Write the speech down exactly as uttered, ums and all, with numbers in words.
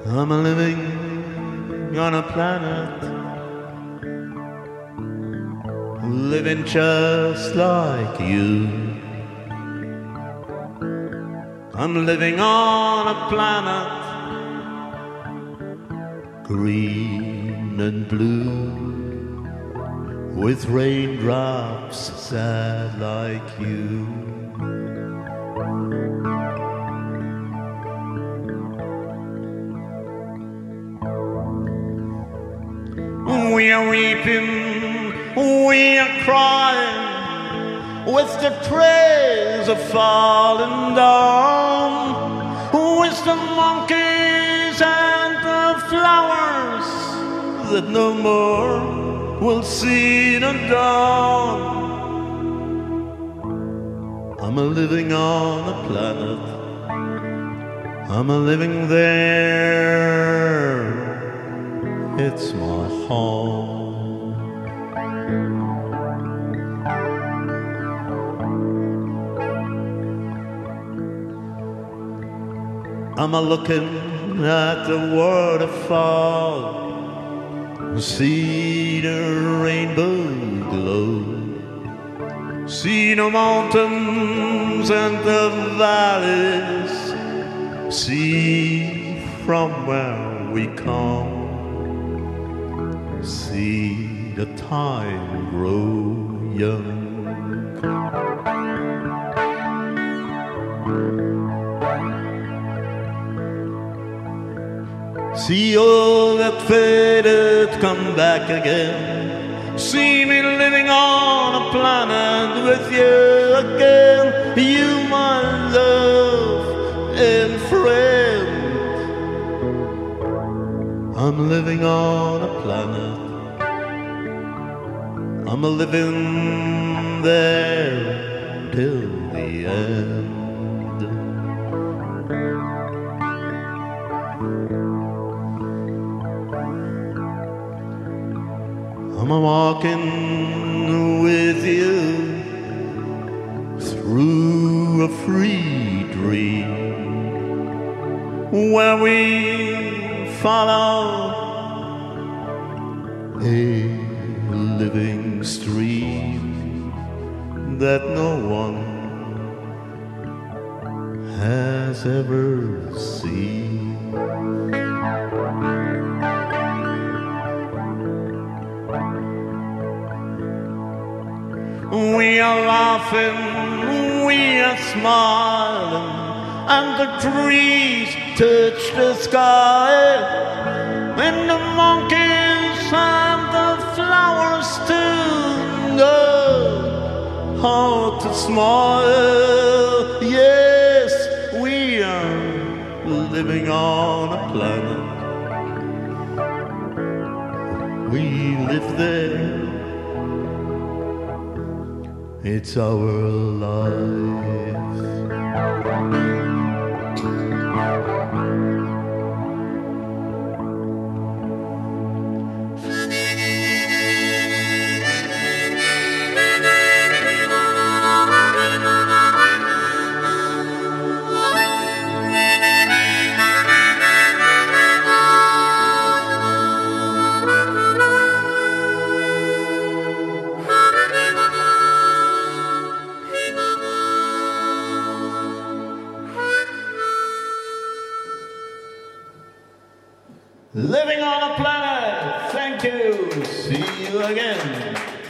I'm living on a planet, living just like you. I'm living on a planet, green and blue, with raindrops sad like you. We are weeping, we are crying, with the trays are falling down, with the monkeys and the flowers that no more will see the dawn. I'm a living on a planet, I'm a living there, it's my home. I'm a looking at the waterfall, see the rainbow glow, see the mountains and the valleys, see from where we come, see the time grow young. See all that faded come back again, see me living on a planet with you again, you my love and friend. I'm living on a planet, I'm a living there till the end. I'm a walking with you through a free dream, where we follow a living stream that no one has ever seen. We are laughing, we are smiling, and the trees touch the sky, and the monkeys and the flowers too know how to smile. Yes, we are living on a planet, we live there, it's our life. Living on a planet, thank you, see you again.